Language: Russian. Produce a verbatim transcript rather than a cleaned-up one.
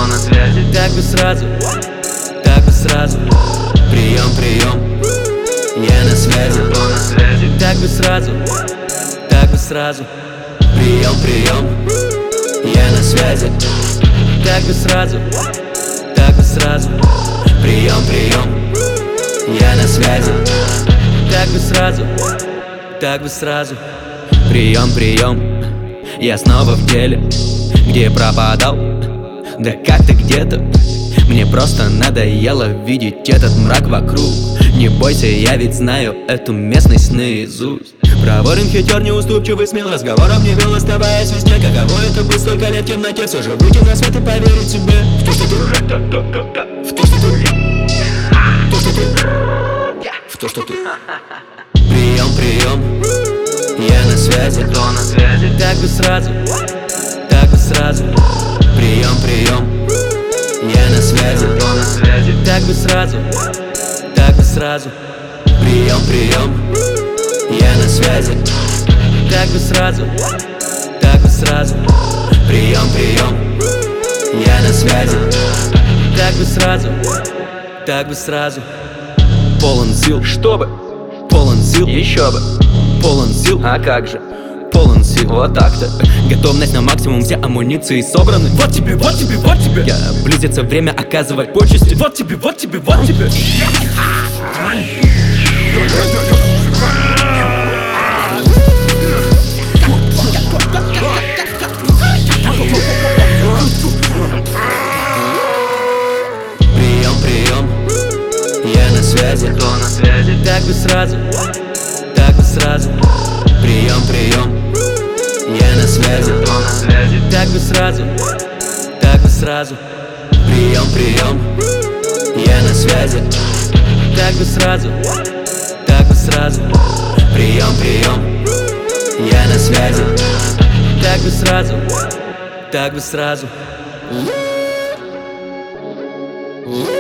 на связи. Так бы сразу, так бы сразу. Прием, прием, я на связи. Кто на связи? Так бы сразу, так бы сразу. Прием, прием, я на связи. Так бы сразу, так бы сразу. Прием, прием, я на связи. Так бы сразу, так бы сразу. Прием, прием, я снова в деле. Где пропадал? Да как-то где-то. Мне просто надоело видеть этот мрак вокруг. Не бойся, я ведь знаю эту местность наизусть. Проворен, хитер, неуступчивый, смел, разговором не вел, оставаясь везде. Каково это быть столько лет в темноте, все же выйти на свет и поверить себе в то, что ты, в то, что ты, в то, что ты, в то, что ты. Прием, прием, я на связи. Кто на связи? Так бы сразу, так бы сразу. Прием, прием, я на связи. Кто на связи? Так бы сразу, так бы сразу. Прием, прием, я на связи. Так бы сразу, так бы сразу. Прием, прием, я на связи. Так бы сразу, так бы сразу. Полон сил, Чтобы, полон сил, еще бы. полон сил, А как же? полон сил. Вот так-то. Готовность на максимум, все амуниции собраны. Вот тебе, вот тебе, вот тебе. Я близится время оказывать почести. Вот тебе, вот тебе, вот тебе. Прием, прием, я на связи. Кто на связи? Так бы сразу, так бы сразу. Прием, прием, я на связи. Кто на связи? Так бы сразу, так бы сразу. Прием, прием, я на связи. Так бы сразу, так бы сразу. Прием, прием, я на связи. Так бы сразу, так бы сразу.